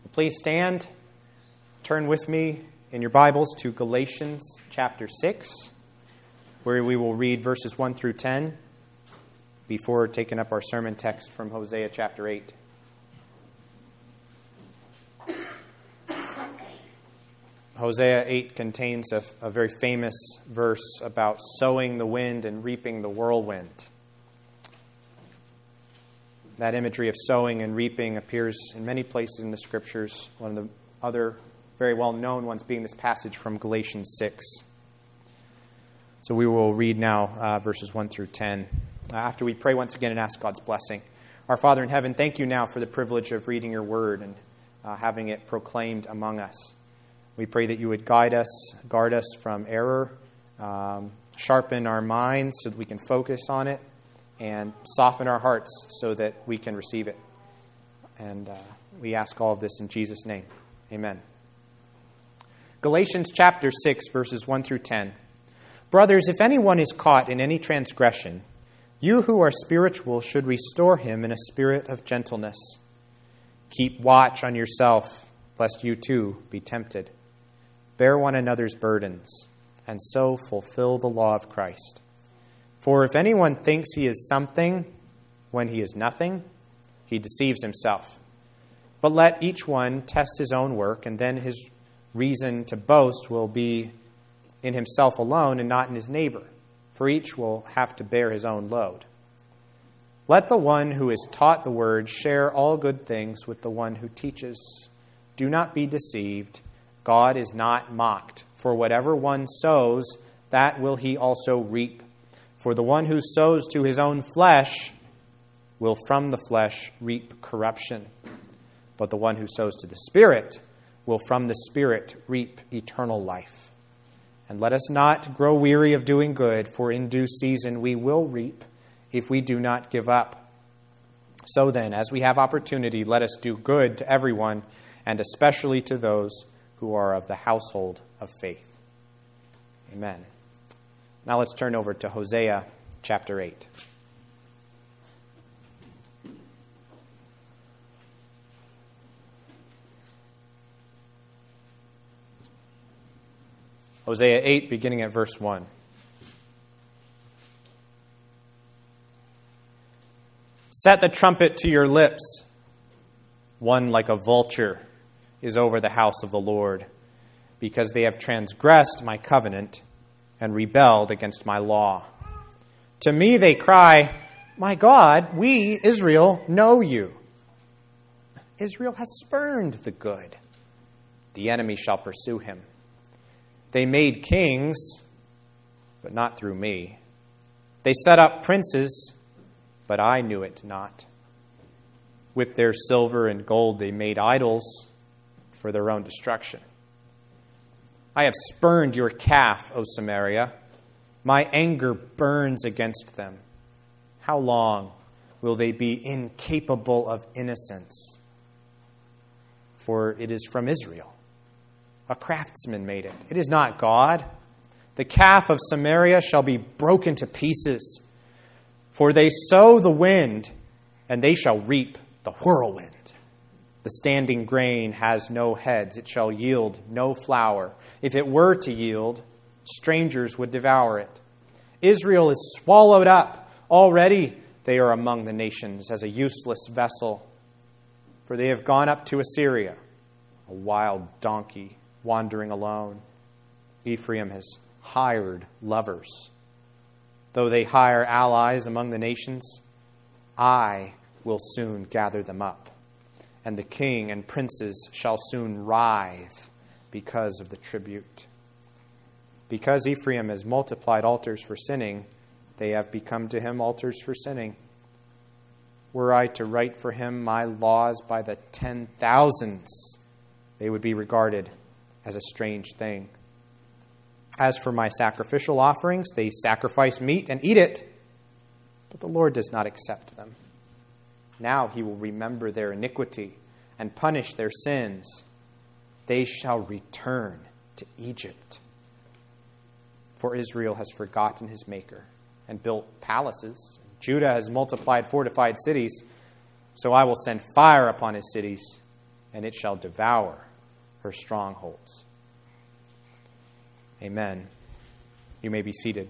Please stand. Turn with me in your Bibles to Galatians chapter 6, where we will read verses 1 through 10 before taking up our sermon text from Hosea chapter 8. Hosea 8 contains a very famous verse about sowing the wind and reaping the whirlwind. That imagery of sowing and reaping appears in many places in the Scriptures, one of the other very well-known ones being this passage from Galatians 6. So we will read now verses 1 through 10. After we pray once again and ask God's blessing. Our Father in heaven, thank you now for the privilege of reading your word and having it proclaimed among us. We pray that you would guide us, guard us from error, sharpen our minds so that we can focus on it, and soften our hearts so that we can receive it. And we ask all of this in Jesus' name. Amen. Galatians chapter 6, verses 1 through 10. Brothers, if anyone is caught in any transgression, you who are spiritual should restore him in a spirit of gentleness. Keep watch on yourself, lest you too be tempted. Bear one another's burdens, and so fulfill the law of Christ. For if anyone thinks he is something when he is nothing, he deceives himself. But let each one test his own work, and then his reason to boast will be in himself alone and not in his neighbor, for each will have to bear his own load. Let the one who is taught the word share all good things with the one who teaches. Do not be deceived. God is not mocked. For whatever one sows, that will he also reap. For the one who sows to his own flesh will from the flesh reap corruption. But the one who sows to the Spirit will from the Spirit reap eternal life. And let us not grow weary of doing good, for in due season we will reap if we do not give up. So then, as we have opportunity, let us do good to everyone, and especially to those who are of the household of faith. Amen. Now let's turn over to Hosea chapter 8. Hosea 8, beginning at verse 1. Set the trumpet to your lips. One like a vulture is over the house of the Lord, because they have transgressed my covenant and rebelled against my law. To me they cry, my God, we, Israel, know you. Israel has spurned the good. The enemy shall pursue him. They made kings, but not through me. They set up princes, but I knew it not. With their silver and gold they made idols for their own destruction. I have spurned your calf, O Samaria. My anger burns against them. How long will they be incapable of innocence? For it is from Israel. A craftsman made it. It is not God. The calf of Samaria shall be broken to pieces. For they sow the wind, and they shall reap the whirlwind. The standing grain has no heads. It shall yield no flour. If it were to yield, strangers would devour it. Israel is swallowed up. Already they are among the nations as a useless vessel. For they have gone up to Assyria, a wild donkey wandering alone. Ephraim has hired lovers. Though they hire allies among the nations, I will soon gather them up. And the king and princes shall soon writhe because of the tribute. Because Ephraim has multiplied altars for sinning, they have become to him altars for sinning. Were I to write for him my laws by the 10,000s, they would be regarded as a strange thing. As for my sacrificial offerings, they sacrifice meat and eat it, but the Lord does not accept them. Now he will remember their iniquity and punish their sins. They shall return to Egypt. For Israel has forgotten his Maker and built palaces. Judah has multiplied fortified cities. So I will send fire upon his cities and it shall devour her strongholds. Amen. You may be seated.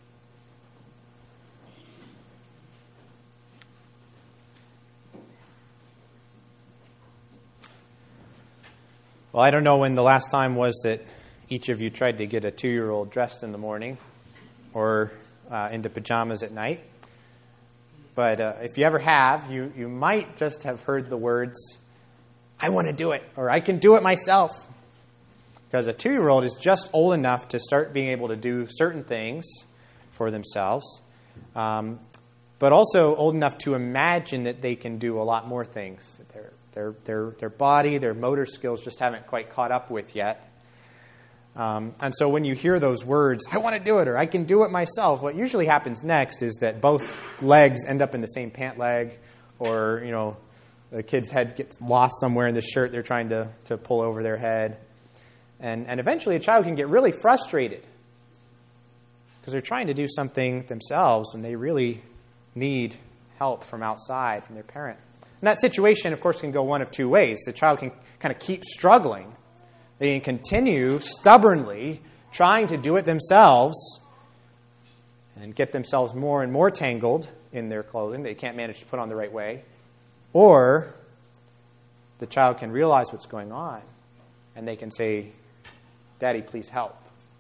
Well, I don't know when the last time was that each of you tried to get a 2-year-old dressed in the morning or into pajamas at night. But if you ever have, you might just have heard the words, "I want to do it," or "I can do it myself." Because a 2-year-old is just old enough to start being able to do certain things for themselves, but also old enough to imagine that they can do a lot more things. Their body, their motor skills just haven't quite caught up with yet. And so when you hear those words, "I want to do it," or "I can do it myself," what usually happens next is that both legs end up in the same pant leg, or, the kid's head gets lost somewhere in the shirt they're trying to pull over their head. And eventually a child can get really frustrated because they're trying to do something themselves and they really need help from outside, from their parent. And that situation, of course, can go one of two ways. The child can kind of keep struggling. They can continue stubbornly trying to do it themselves and get themselves more and more tangled in their clothing that they can't manage to put on the right way. Or the child can realize what's going on and they can say, "Daddy, please help."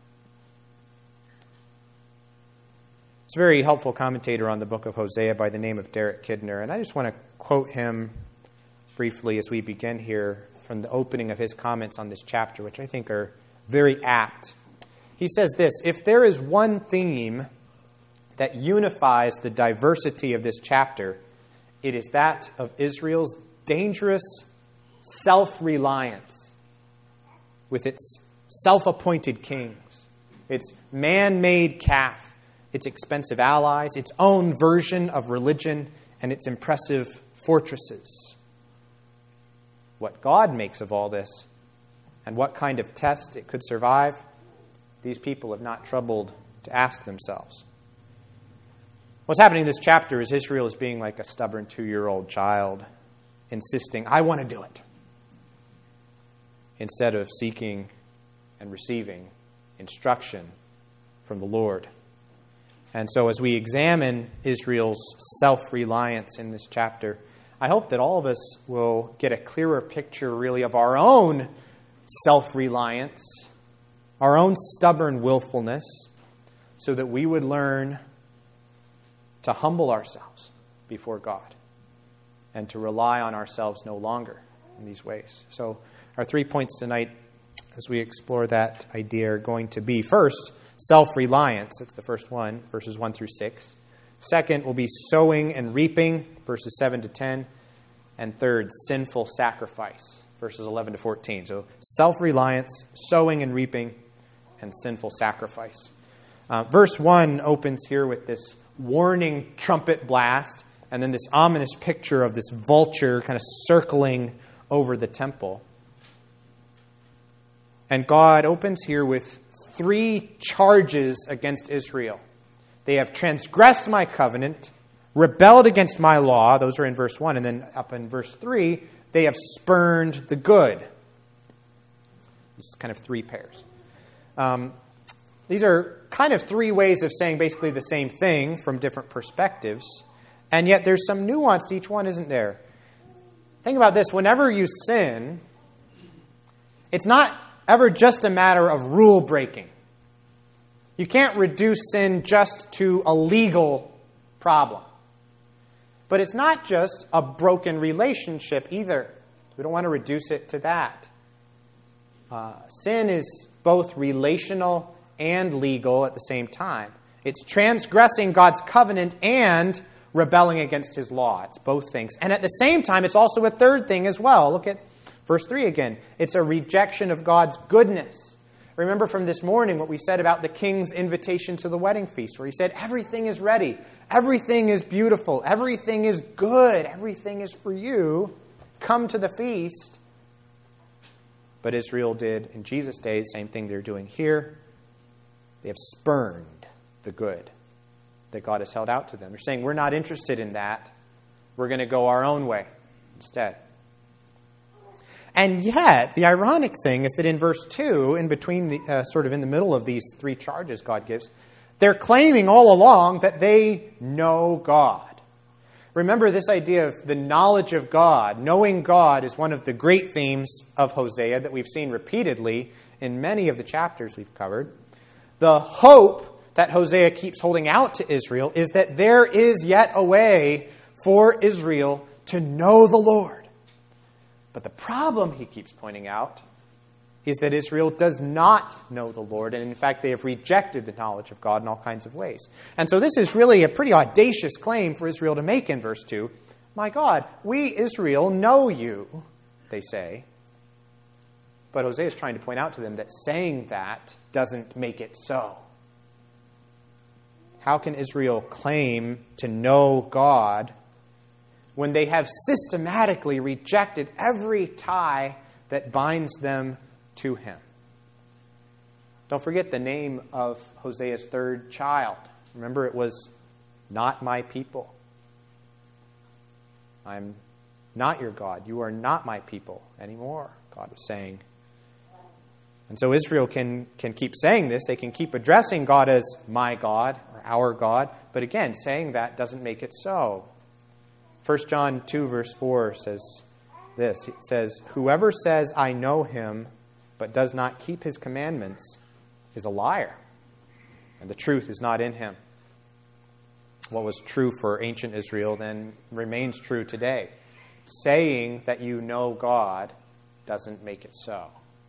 It's a very helpful commentator on the book of Hosea by the name of Derek Kidner, and I just want to quote him briefly as we begin here from the opening of his comments on this chapter, which I think are very apt. He says this: "If there is one theme that unifies the diversity of this chapter, it is that of Israel's dangerous self-reliance with its self-appointed kings, its man-made calf, its expensive allies, its own version of religion, and its impressive fortresses. What God makes of all this, and what kind of test it could survive, these people have not troubled to ask themselves." What's happening in this chapter is Israel is being like a stubborn 2-year-old child, insisting, "I want to do it," instead of seeking and receiving instruction from the Lord. And so as we examine Israel's self-reliance in this chapter, I hope that all of us will get a clearer picture really of our own self-reliance, our own stubborn willfulness, so that we would learn to humble ourselves before God and to rely on ourselves no longer in these ways. So our 3 points tonight as we explore that idea are going to be, first, self-reliance. That's the first one, verses 1 through 6. Second will be sowing and reaping, verses 7 to 10. And third, sinful sacrifice, verses 11 to 14. So self-reliance, sowing and reaping, and sinful sacrifice. Verse 1 opens here with this warning trumpet blast, and then this ominous picture of this vulture kind of circling over the temple. And God opens here with 3 charges against Israel. They have transgressed my covenant, rebelled against my law. Those are in verse 1. And then up in verse 3, they have spurned the good. It's kind of 3 pairs. These are kind of 3 ways of saying basically the same thing from different perspectives. And yet there's some nuance to each one, isn't there? Think about this. Whenever you sin, it's not ever just a matter of rule breaking. You can't reduce sin just to a legal problem. But it's not just a broken relationship either. We don't want to reduce it to that. Sin is both relational and legal at the same time. It's transgressing God's covenant and rebelling against His law. It's both things. And at the same time, it's also a third thing as well. Look at verse 3 again. It's a rejection of God's goodness. Remember from this morning what we said about the king's invitation to the wedding feast, where he said, everything is ready. Everything is beautiful. Everything is good. Everything is for you. Come to the feast. But Israel did in Jesus' day the same thing they're doing here. They have spurned the good that God has held out to them. They're saying, we're not interested in that. We're going to go our own way instead. And yet, the ironic thing is that in verse 2, in between, sort of in the middle of these three charges God gives, they're claiming all along that they know God. Remember this idea of the knowledge of God. Knowing God is one of the great themes of Hosea that we've seen repeatedly in many of the chapters we've covered. The hope that Hosea keeps holding out to Israel is that there is yet a way for Israel to know the Lord. But the problem, he keeps pointing out, is that Israel does not know the Lord, and in fact they have rejected the knowledge of God in all kinds of ways. And so this is really a pretty audacious claim for Israel to make in verse 2. My God, we, Israel, know you, they say. But Hosea is trying to point out to them that saying that doesn't make it so. How can Israel claim to know God when they have systematically rejected every tie that binds them to him? Don't forget the name of Hosea's third child. Remember, it was not my people. I'm not your God. You are not my people anymore, God was saying. And so Israel can keep saying this. They can keep addressing God as my God or our God. But again, saying that doesn't make it so. 1 John 2 verse 4 says this. It says, whoever says, I know him, but does not keep his commandments is a liar, and the truth is not in him. What was true for ancient Israel then remains true today. Saying that you know God doesn't make it so.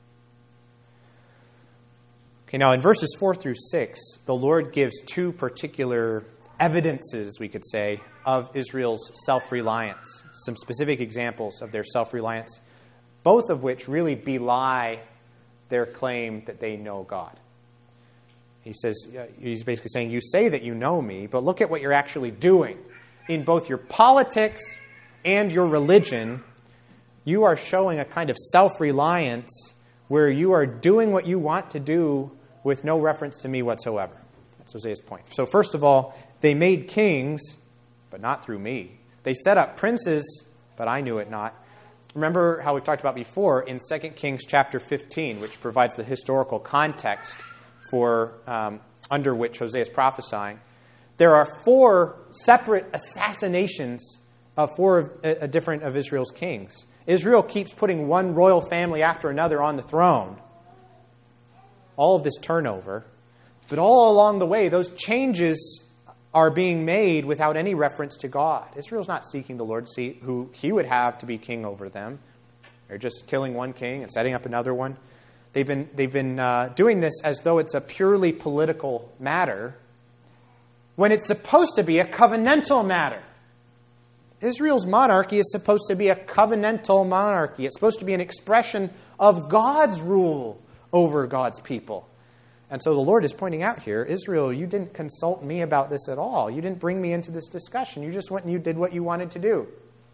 Okay, now in verses 4 through 6, the Lord gives two particular evidences, we could say, of Israel's self-reliance. Some specific examples of their self-reliance, both of which really belie their claim that they know God. He says, he's basically saying, you say that you know me, but look at what you're actually doing. In both your politics and your religion, you are showing a kind of self-reliance where you are doing what you want to do with no reference to me whatsoever. That's Hosea's point. So first of all, they made kings, but not through me. They set up princes, but I knew it not. Remember how we talked about before in 2 Kings chapter 15, which provides the historical context for under which Hosea is prophesying. There are 4 separate assassinations of 4 different of Israel's kings. Israel keeps putting one royal family after another on the throne. All of this turnover. But all along the way, those changes are being made without any reference to God. Israel's not seeking the Lord to see who he would have to be king over them. They're just killing one king and setting up another one. They've been doing this as though it's a purely political matter, when it's supposed to be a covenantal matter. Israel's monarchy is supposed to be a covenantal monarchy. It's supposed to be an expression of God's rule over God's people. And so the Lord is pointing out here, Israel, you didn't consult me about this at all. You didn't bring me into this discussion. You just went and you did what you wanted to do.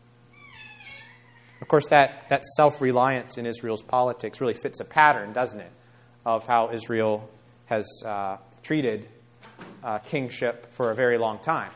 Of course, that self-reliance in Israel's politics really fits a pattern, doesn't it, of how Israel has treated kingship for a very long time.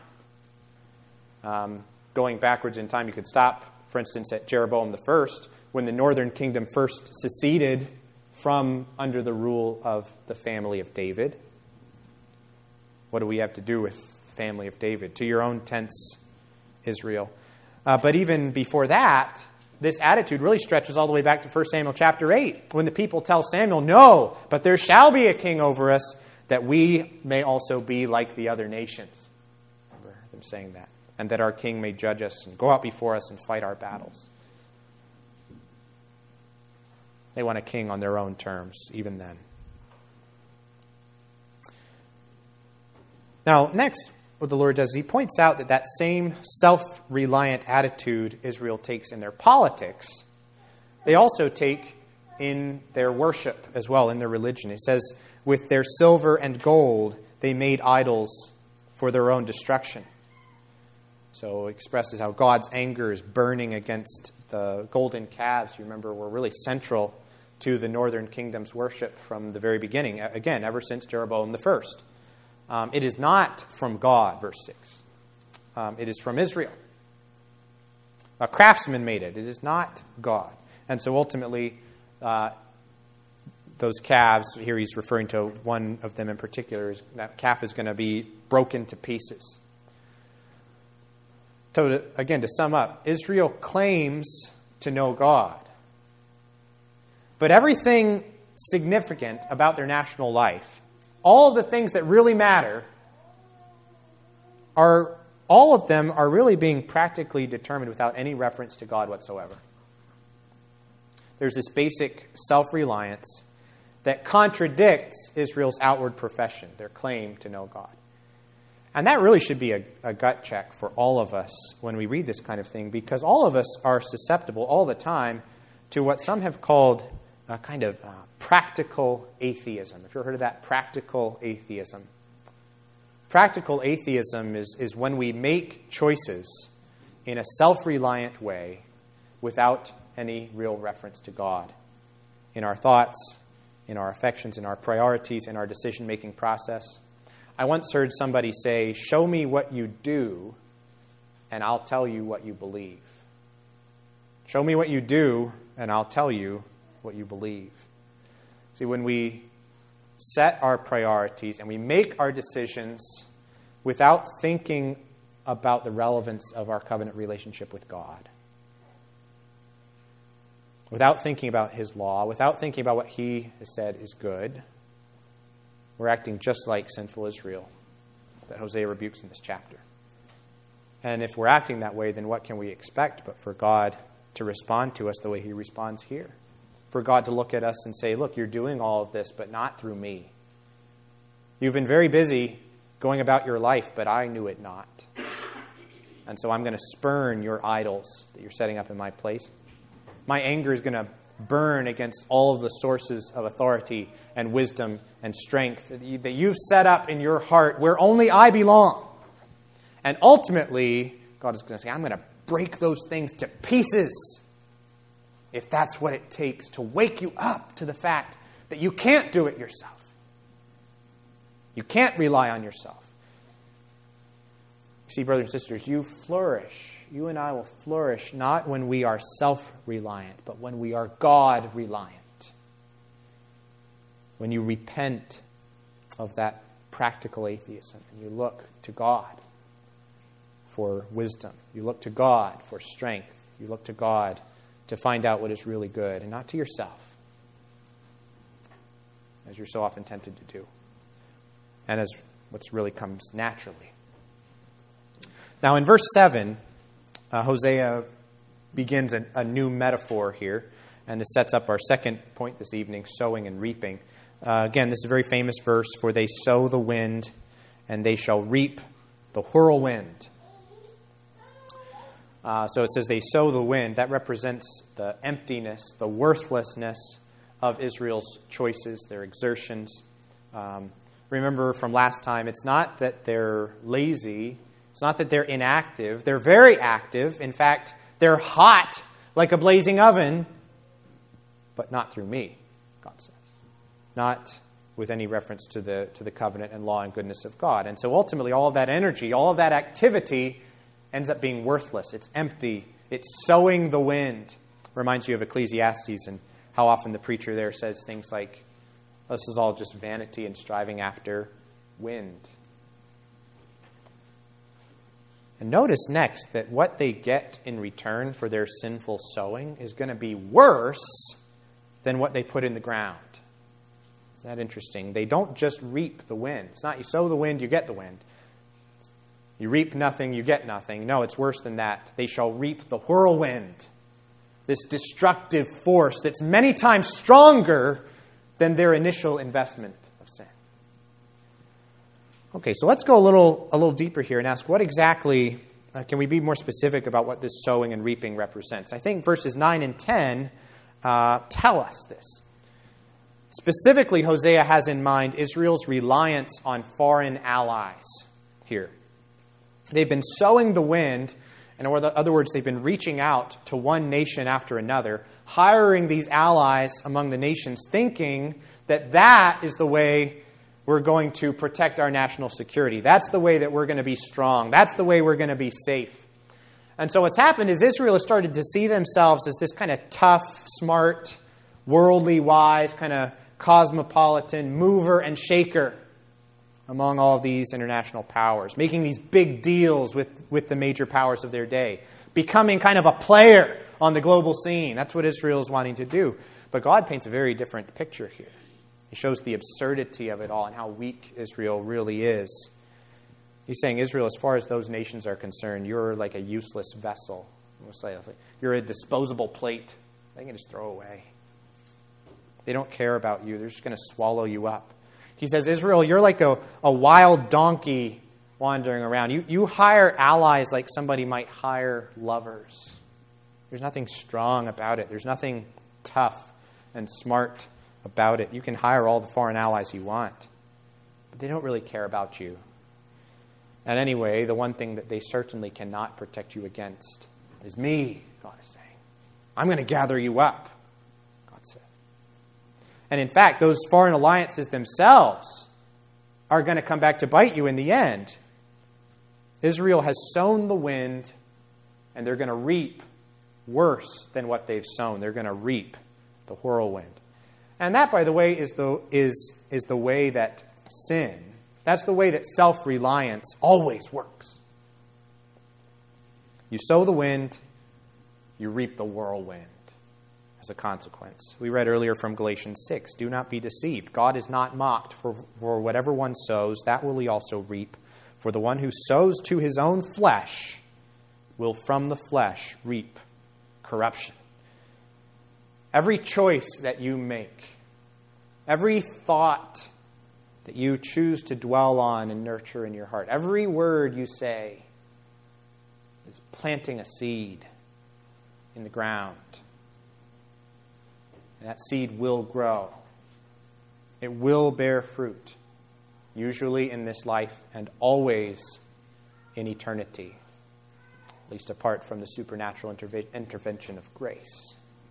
Going backwards in time, you could stop, for instance, at Jeroboam I, when the northern kingdom first seceded from under the rule of the family of David. What do we have to do with the family of David? To your own tents, Israel. But even before that, this attitude really stretches all the way back to 1 Samuel chapter 8, when the people tell Samuel, no, but there shall be a king over us, that we may also be like the other nations. Remember them saying that. And that our king may judge us and go out before us and fight our battles. They want a king on their own terms, even then. Now, next, what the Lord does, he points out that same self-reliant attitude Israel takes in their politics, they also take in their worship as well, in their religion. He says, with their silver and gold, they made idols for their own destruction. So it expresses how God's anger is burning against the golden calves, you remember, were really central to the northern kingdom's worship from the very beginning, again, ever since Jeroboam I. It is not from God, verse 6. It is from Israel. A craftsman made it. It is not God. And so ultimately, those calves, here he's referring to one of them in particular, that calf is going to be broken to pieces. So again, to sum up, Israel claims to know God. But everything significant about their national life, all of the things that really matter, all of them are really being practically determined without any reference to God whatsoever. There's this basic self-reliance that contradicts Israel's outward profession, their claim to know God. And that really should be a gut check for all of us when we read this kind of thing, because all of us are susceptible all the time to what some have called a kind of practical atheism. Have you ever heard of that? Practical atheism. Practical atheism is when we make choices in a self-reliant way without any real reference to God in our thoughts, in our affections, in our priorities, in our decision-making process. I once heard somebody say, "Show me what you do, and I'll tell you what you believe." Show me what you do, and I'll tell you what you believe. See, when we set our priorities and we make our decisions without thinking about the relevance of our covenant relationship with God, without thinking about His law, without thinking about what He has said is good, we're acting just like sinful Israel that Hosea rebukes in this chapter. And if we're acting that way, then what can we expect but for God to respond to us the way He responds here? For God to look at us and say, "Look, you're doing all of this, but not through me. You've been very busy going about your life, but I knew it not. And so I'm going to spurn your idols that you're setting up in my place. My anger is going to burn against all of the sources of authority and wisdom and strength that you've set up in your heart where only I belong." And ultimately, God is going to say, "I'm going to break those things to pieces if that's what it takes to wake you up to the fact that you can't do it yourself. You can't rely on yourself." You see, brothers and sisters, you and I will flourish not when we are self-reliant, but when we are God-reliant. When you repent of that practical atheism and you look to God for wisdom. You look to God for strength. You look to God to find out what is really good and not to yourself, as you're so often tempted to do, and as what really comes naturally. Now in verse 7, Hosea begins a new metaphor here, and this sets up our second point this evening, sowing and reaping. Again, this is a very famous verse, "For they sow the wind, and they shall reap the whirlwind." So it says they sow the wind. That represents the emptiness, the worthlessness of Israel's choices, their exertions. Remember from last time, it's not that they're lazy. It's not that they're inactive. They're very active. In fact, they're hot like a blazing oven, but not through me, God says. Not with any reference to the covenant and law and goodness of God. And so ultimately, all of that energy, all of that activity ends up being worthless. It's empty. It's sowing the wind. Reminds you of Ecclesiastes and how often the preacher there says things like, "This is all just vanity and striving after wind." And notice next that what they get in return for their sinful sowing is going to be worse than what they put in the ground. Isn't that interesting? They don't just reap the wind. It's not you sow the wind, you get the wind. You reap nothing, you get nothing. No, it's worse than that. They shall reap the whirlwind, this destructive force that's many times stronger than their initial investment of sin. Okay, so let's go a little deeper here and ask what exactly, can we be more specific about what this sowing and reaping represents? I think verses 9 and 10 tell us this. Specifically, Hosea has in mind Israel's reliance on foreign allies here. They've been sowing the wind, in other words, they've been reaching out to one nation after another, hiring these allies among the nations, thinking that that is the way we're going to protect our national security. That's the way that we're going to be strong. That's the way we're going to be safe. And so what's happened is Israel has started to see themselves as this kind of tough, smart, worldly wise, kind of cosmopolitan mover and shaker among all these international powers, making these big deals with the major powers of their day, becoming kind of a player on the global scene. That's what Israel is wanting to do. But God paints a very different picture here. He shows the absurdity of it all and how weak Israel really is. He's saying, Israel, as far as those nations are concerned, you're like a useless vessel. You're a disposable plate they can just throw away. They don't care about you. They're just going to swallow you up. He says, Israel, you're like a wild donkey wandering around. You hire allies like somebody might hire lovers. There's nothing strong about it. There's nothing tough and smart about it. You can hire all the foreign allies you want, but they don't really care about you. And anyway, the one thing that they certainly cannot protect you against is me, God is saying. I'm going to gather you up, God said. And in fact, those foreign alliances themselves are going to come back to bite you in the end. Israel has sown the wind, and they're going to reap worse than what they've sown. They're going to reap the whirlwind. And that, by the way, is the way that sin, that's the way that self-reliance always works. You sow the wind, you reap the whirlwind as a consequence. We read earlier from Galatians 6, do not be deceived. God is not mocked, for whatever one sows, that will he also reap. For the one who sows to his own flesh will from the flesh reap corruption. Every choice that you make, every thought that you choose to dwell on and nurture in your heart, every word you say is planting a seed in the ground. And that seed will grow. It will bear fruit, usually in this life and always in eternity, at least apart from the supernatural intervention of grace.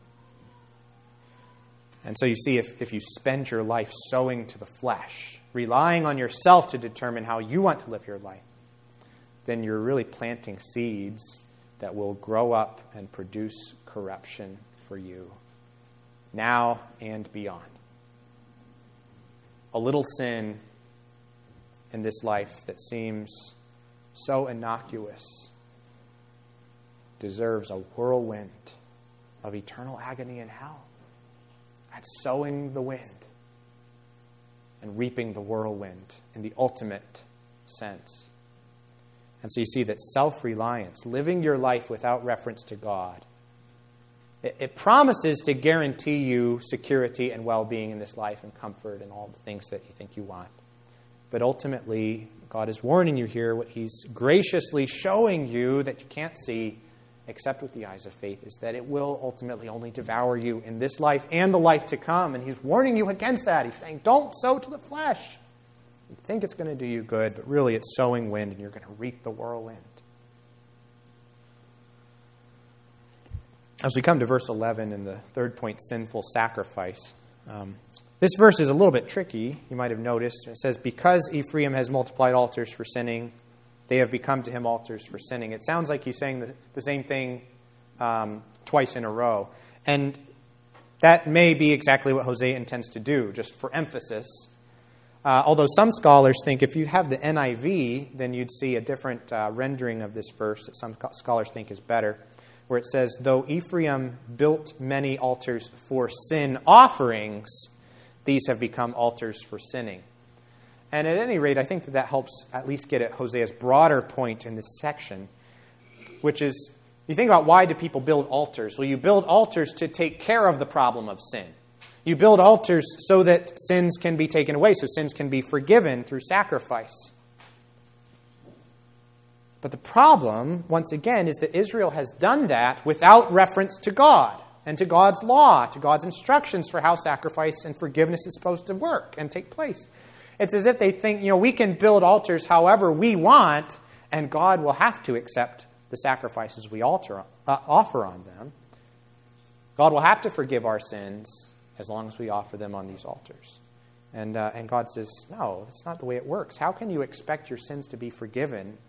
And so you see, if you spend your life sowing to the flesh, relying on yourself to determine how you want to live your life, then you're really planting seeds that will grow up and produce corruption for you, now and beyond. A little sin in this life that seems so innocuous deserves a whirlwind of eternal agony in hell. That's sowing the wind and reaping the whirlwind in the ultimate sense. And so you see that self-reliance, living your life without reference to God, it promises to guarantee you security and well-being in this life and comfort and all the things that you think you want. But ultimately, God is warning you here, what He's graciously showing you that you can't see except with the eyes of faith, is that it will ultimately only devour you in this life and the life to come. And He's warning you against that. He's saying, don't sow to the flesh. You think it's going to do you good, but really it's sowing wind and you're going to reap the whirlwind. As we come to verse 11 and the third point, sinful sacrifice, this verse is a little bit tricky, you might have noticed. It says, because Ephraim has multiplied altars for sinning, they have become to him altars for sinning. It sounds like he's saying the same thing twice in a row. And that may be exactly what Hosea intends to do, just for emphasis. Although some scholars think if you have the NIV, then you'd see a different rendering of this verse that some scholars think is better, where it says, though Ephraim built many altars for sin offerings, these have become altars for sinning. And at any rate, I think that helps at least get at Hosea's broader point in this section, which is, you think about why do people build altars? Well, you build altars to take care of the problem of sin. You build altars so that sins can be taken away, so sins can be forgiven through sacrifice. But the problem, once again, is that Israel has done that without reference to God and to God's law, to God's instructions for how sacrifice and forgiveness is supposed to work and take place. It's as if they think, we can build altars however we want, and God will have to accept the sacrifices we offer on them. God will have to forgive our sins as long as we offer them on these altars. And God says, no, that's not the way it works. How can you expect your sins to be forgiven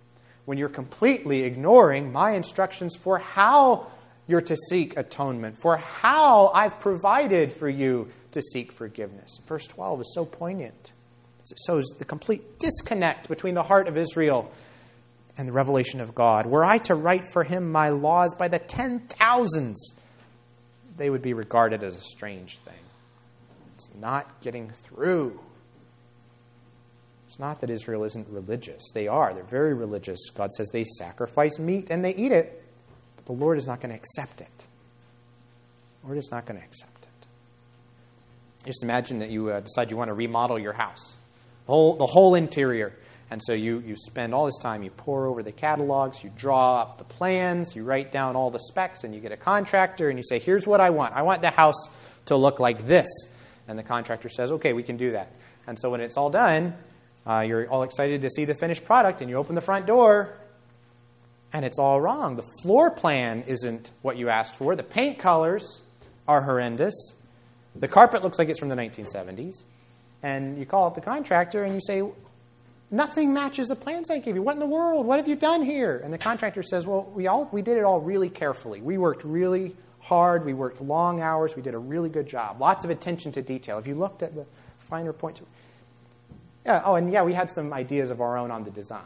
when you're completely ignoring my instructions for how you're to seek atonement, for how I've provided for you to seek forgiveness. Verse 12 is so poignant. It shows the complete disconnect between the heart of Israel and the revelation of God. Were I to write for him my laws by the 10,000s, they would be regarded as a strange thing. It's not getting through. It's not that Israel isn't religious. They are. They're very religious. God says they sacrifice meat and they eat it. But the Lord is not going to accept it. The Lord is not going to accept it. Just imagine that you decide you want to remodel your house. The whole interior. And so you spend all this time, you pore over the catalogs, you draw up the plans, you write down all the specs, and you get a contractor and you say, here's what I want. I want the house to look like this. And the contractor says, okay, we can do that. And so when it's all done, you're all excited to see the finished product, and you open the front door, and it's all wrong. The floor plan isn't what you asked for. The paint colors are horrendous. The carpet looks like it's from the 1970s. And you call up the contractor and you say, nothing matches the plans I gave you. What in the world? What have you done here? And the contractor says, well, we did it all really carefully. We worked really hard. We worked long hours. We did a really good job. Lots of attention to detail. If you looked at the finer points. We had some ideas of our own on the design.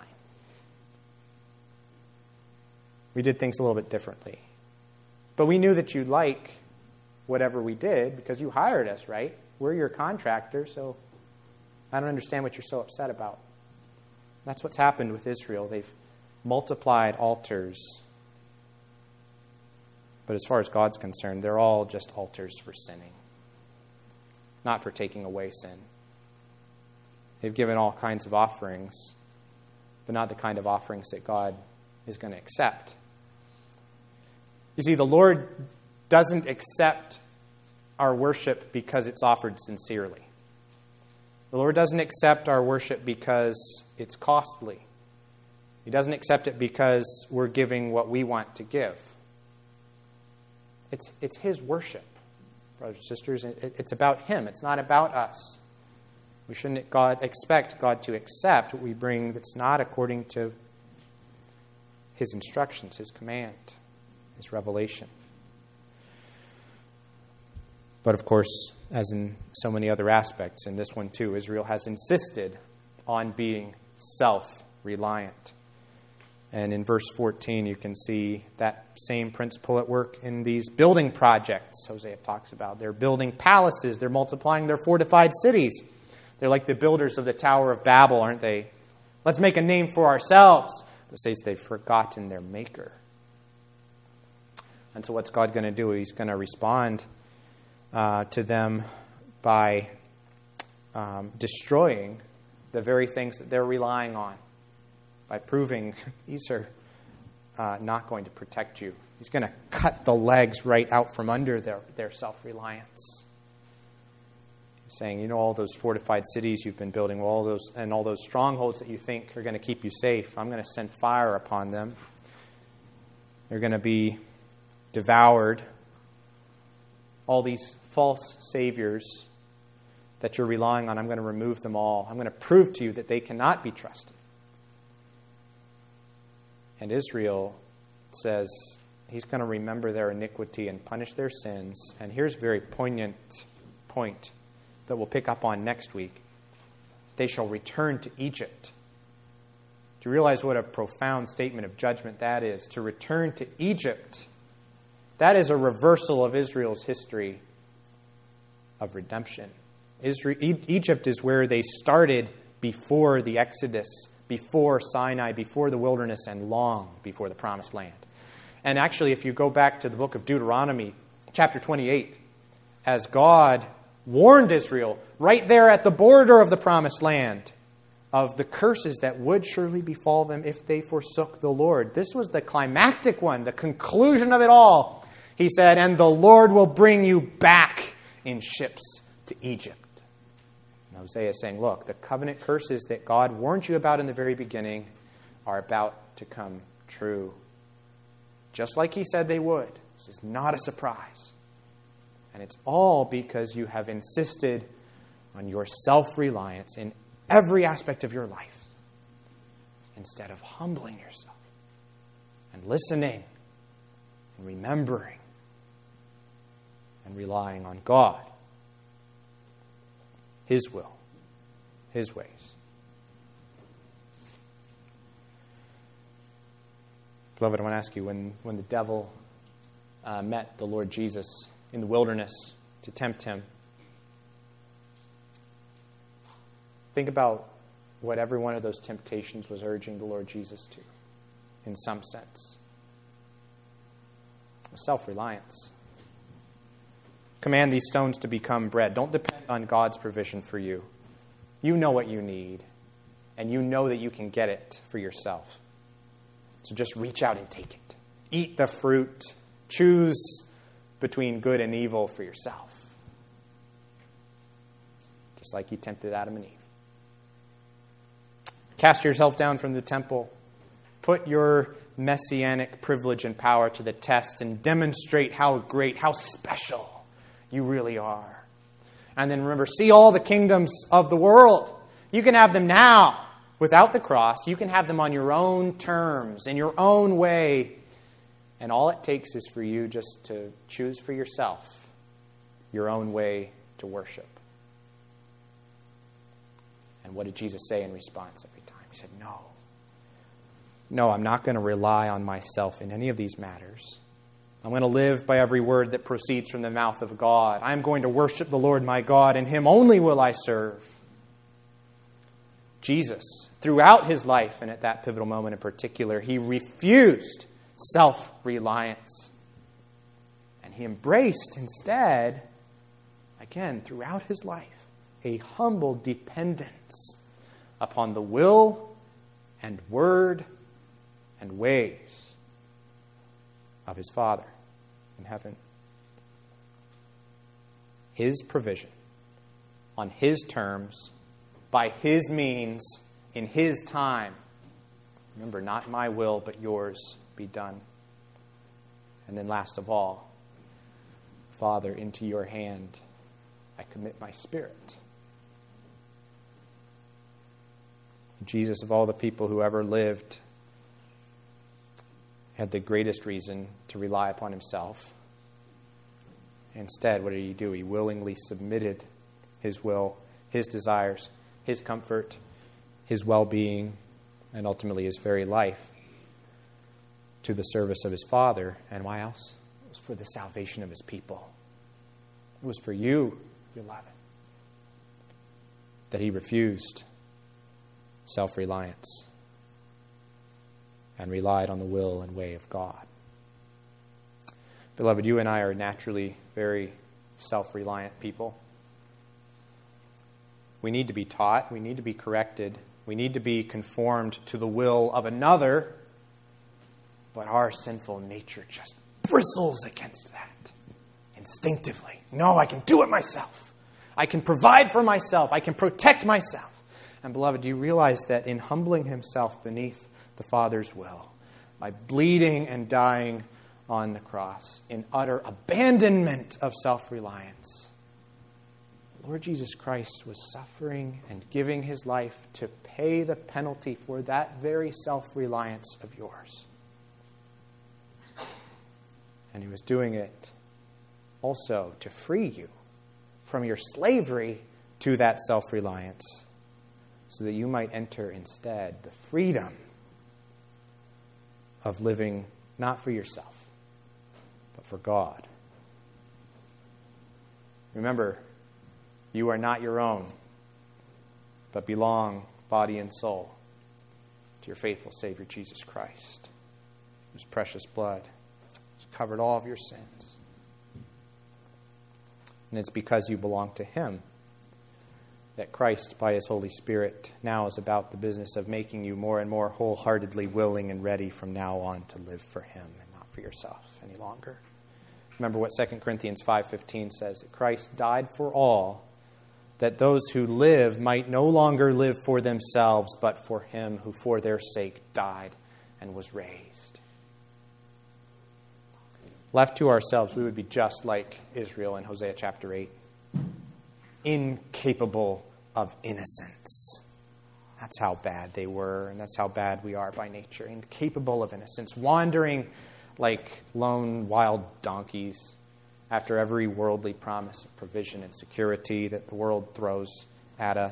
We did things a little bit differently. But we knew that you'd like whatever we did because you hired us, right? We're your contractor, so I don't understand what you're so upset about. That's what's happened with Israel. They've multiplied altars. But as far as God's concerned, they're all just altars for sinning, not for taking away sin. They've given all kinds of offerings, but not the kind of offerings that God is going to accept. You see, the Lord doesn't accept our worship because it's offered sincerely. The Lord doesn't accept our worship because it's costly. He doesn't accept it because we're giving what we want to give. It's His worship, brothers and sisters. It's about Him. It's not about us. We shouldn't expect God to accept what we bring that's not according to His instructions, His command, His revelation. But of course, as in so many other aspects, in this one too, Israel has insisted on being self-reliant. And in verse 14, you can see that same principle at work in these building projects Hosea talks about. They're building palaces. They're multiplying their fortified cities. They're like the builders of the Tower of Babel, aren't they? Let's make a name for ourselves. But it says they've forgotten their Maker. And so what's God going to do? He's going to respond to them by destroying the very things that they're relying on, by proving these are not going to protect you. He's going to cut the legs right out from under their self-reliance. He's saying, all those fortified cities you've been building, all those strongholds that you think are going to keep you safe, I'm going to send fire upon them. They're going to be devoured. All these false saviors that you're relying on, I'm going to remove them all. I'm going to prove to you that they cannot be trusted. And Israel says He's going to remember their iniquity and punish their sins. And here's a very poignant point that we'll pick up on next week. They shall return to Egypt. Do you realize what a profound statement of judgment that is? To return to Egypt. That is a reversal of Israel's history of redemption. Egypt is where they started before the Exodus, before Sinai, before the wilderness, and long before the Promised Land. And actually, if you go back to the book of Deuteronomy, chapter 28, as God warned Israel right there at the border of the Promised Land of the curses that would surely befall them if they forsook the Lord. This was the climactic one, the conclusion of it all. He said, and the Lord will bring you back in ships to Egypt. And Hosea is saying, look, the covenant curses that God warned you about in the very beginning are about to come true. Just like He said they would. This is not a surprise. And it's all because you have insisted on your self-reliance in every aspect of your life. instead of humbling yourself and listening and remembering and relying on God, His will, His ways. Beloved, I want to ask you, when the devil met the Lord Jesus in the wilderness to tempt him, think about what every one of those temptations was urging the Lord Jesus to, in some sense. Self-reliance. Command these stones to become bread. Don't depend on God's provision for you. You know what you need, and you know that you can get it for yourself. So just reach out and take it. Eat the fruit. Choose between good and evil for yourself. Just like He tempted Adam and Eve. Cast yourself down from the temple. Put your messianic privilege and power to the test and demonstrate how great, how special you really are. And then remember, see all the kingdoms of the world. You can have them now without the cross. You can have them on your own terms, in your own way. And all it takes is for you just to choose for yourself your own way to worship. And what did Jesus say in response every time? He said, No, I'm not going to rely on myself in any of these matters. I'm going to live by every word that proceeds from the mouth of God. I'm going to worship the Lord my God, and Him only will I serve. Jesus, throughout His life, and at that pivotal moment in particular, He refused self-reliance. And He embraced instead, again, throughout His life, a humble dependence upon the will and word and ways of His Father in heaven. His provision, on His terms, by His means, in His time. Remember, not my will, but yours be done. And then last of all, Father, into your hand I commit my spirit. Jesus, of all the people who ever lived, had the greatest reason to rely upon Himself. Instead, what did He do? He willingly submitted His will, His desires, His comfort, His well-being, and ultimately His very life to the service of His Father. And why else? It was for the salvation of His people. It was for you, beloved, that He refused self-reliance and relied on the will and way of God. Beloved, you and I are naturally very self-reliant people. We need to be taught. We need to be corrected. We need to be conformed to the will of another. But our sinful nature just bristles against that instinctively. No, I can do it myself. I can provide for myself. I can protect myself. And beloved, do you realize that in humbling Himself beneath the Father's will, by bleeding and dying on the cross, in utter abandonment of self-reliance, Lord Jesus Christ was suffering and giving His life to pay the penalty for that very self-reliance of yours. And He was doing it also to free you from your slavery to that self-reliance, so that you might enter instead the freedom of living not for yourself, but for God. Remember, you are not your own, but belong, body and soul, to your faithful Savior, Jesus Christ, whose precious blood has covered all of your sins. And it's because you belong to Him that Christ, by His Holy Spirit, now is about the business of making you more and more wholeheartedly willing and ready from now on to live for Him and not for yourself any longer. Remember what 2 Corinthians 5:15 says, that Christ died for all, that those who live might no longer live for themselves, but for Him who for their sake died and was raised. Left to ourselves, we would be just like Israel in Hosea chapter 8. Incapable of innocence That's how bad they were, and that's how bad we are by nature, incapable of innocence, wandering like lone wild donkeys after every worldly promise of provision and security that the world throws at us,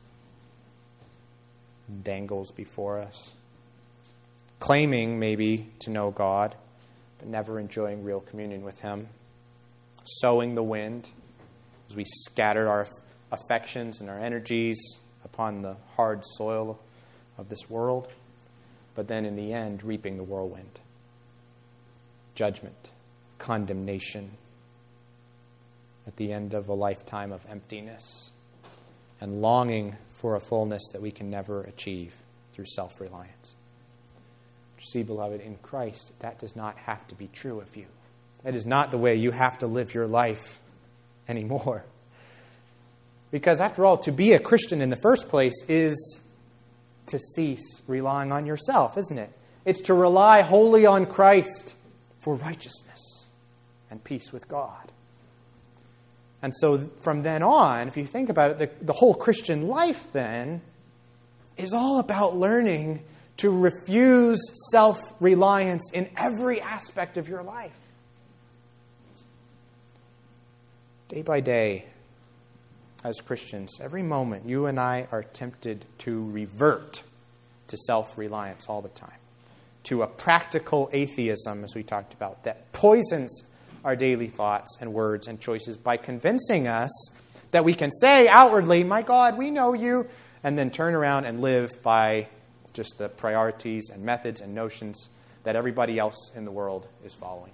dangles before us, claiming maybe to know God, but never enjoying real communion with Him, sowing the wind as we scatter our affections and our energies upon the hard soil of this world, but then in the end reaping the whirlwind. Judgment, condemnation, at the end of a lifetime of emptiness and longing for a fullness that we can never achieve through self-reliance. See, beloved, in Christ, that does not have to be true of you. That is not the way you have to live your life anymore. Because after all, to be a Christian in the first place is to cease relying on yourself, isn't it? It's to rely wholly on Christ for righteousness and peace with God. And so from then on, if you think about it, the whole Christian life then is all about learning to refuse self-reliance in every aspect of your life. Day by day, as Christians, every moment you and I are tempted to revert to self-reliance all the time, to a practical atheism, as we talked about, that poisons our daily thoughts and words and choices by convincing us that we can say outwardly, "My God, we know you," and then turn around and live by just the priorities and methods and notions that everybody else in the world is following.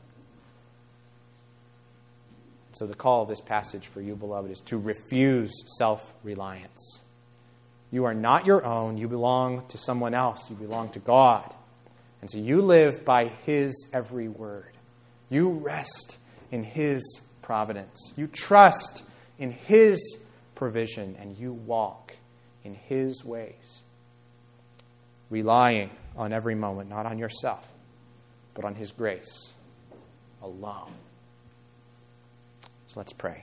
So the call of this passage for you, beloved, is to refuse self-reliance. You are not your own. You belong to someone else. You belong to God. And so you live by His every word. You rest in His providence. You trust in His provision, and you walk in His ways, relying on every moment, not on yourself, but on His grace alone. So let's pray.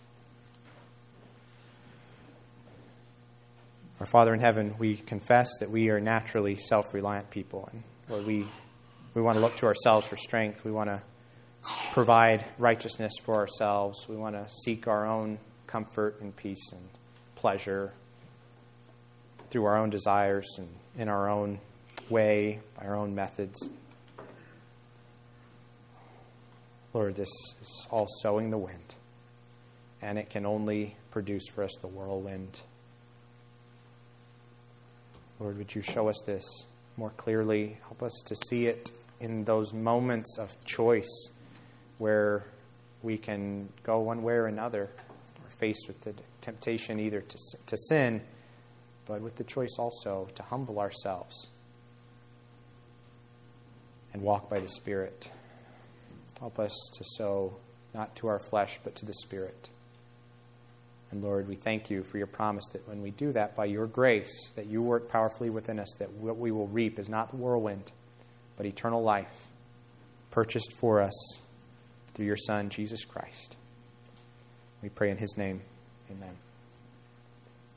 Our Father in heaven, we confess that we are naturally self-reliant people. And Lord, we want to look to ourselves for strength. We want to provide righteousness for ourselves. We want to seek our own comfort and peace and pleasure through our own desires and in our own way, by our own methods. Lord, this is all sowing the wind, and it can only produce for us the whirlwind. Lord, would you show us this more clearly? Help us to see it in those moments of choice where we can go one way or another. We're faced with the temptation either to sin, but with the choice also to humble ourselves and walk by the Spirit. Help us to sow not to our flesh, but to the Spirit. And Lord, we thank you for your promise that when we do that, by your grace, that you work powerfully within us, that what we will reap is not the whirlwind, but eternal life, purchased for us through your Son, Jesus Christ. We pray in His name. Amen.